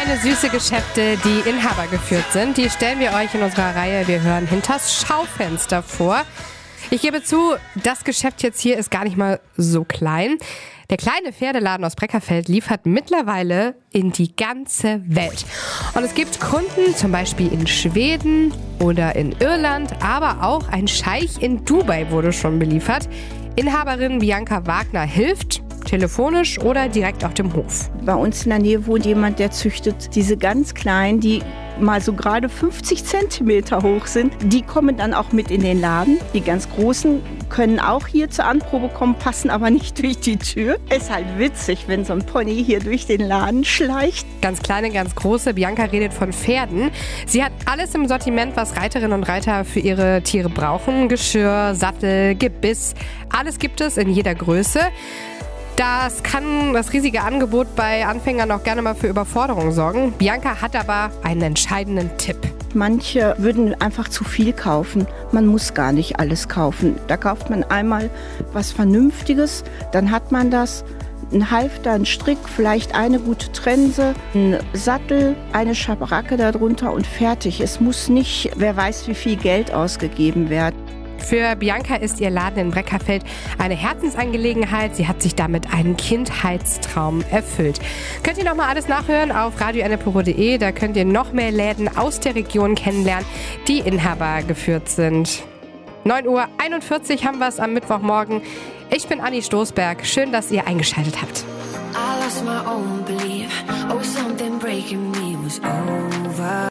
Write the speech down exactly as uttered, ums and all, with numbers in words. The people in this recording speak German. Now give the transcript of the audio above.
Kleine, süße Geschäfte, die inhabergeführt sind, die stellen wir euch in unserer Reihe Wir hören hinters Schaufenster vor. Ich gebe zu, das Geschäft jetzt hier ist gar nicht mal so klein. Der kleine Pferdeladen aus Breckerfeld liefert mittlerweile in die ganze Welt. Und es gibt Kunden zum Beispiel in Schweden oder in Irland, aber auch ein Scheich in Dubai wurde schon beliefert. Inhaberin Bianca Wagner hilft, telefonisch oder direkt auf dem Hof. Bei uns in der Nähe wohnt jemand, der züchtet diese ganz kleinen, die mal so gerade fünfzig Zentimeter hoch sind. Die kommen dann auch mit in den Laden. Die ganz großen können auch hier zur Anprobe kommen, passen aber nicht durch die Tür. Ist halt witzig, wenn so ein Pony hier durch den Laden schleicht. Ganz kleine, ganz große. Bianca redet von Pferden. Sie hat alles im Sortiment, was Reiterinnen und Reiter für ihre Tiere brauchen. Geschirr, Sattel, Gebiss. Alles gibt es in jeder Größe. Das kann das riesige Angebot bei Anfängern auch gerne mal für Überforderung sorgen. Bianca hat aber einen entscheidenden Tipp. Manche würden einfach zu viel kaufen. Man muss gar nicht alles kaufen. Da kauft man einmal was Vernünftiges, dann hat man das. Ein Halfter, ein Strick, vielleicht eine gute Trense, ein Sattel, eine Schabracke darunter und fertig. Es muss nicht, wer weiß wie viel Geld ausgegeben werden. Für Bianca ist ihr Laden in Breckerfeld eine Herzensangelegenheit. Sie hat sich damit einen Kindheitstraum erfüllt. Könnt ihr nochmal alles nachhören auf radio ennepuro punkt de. Da könnt ihr noch mehr Läden aus der Region kennenlernen, die Inhaber geführt sind. neun Uhr einundvierzig haben wir es am Mittwochmorgen. Ich bin Anni Stoßberg. Schön, dass ihr eingeschaltet habt. I lost my own belief. Oh, something breaking me was over.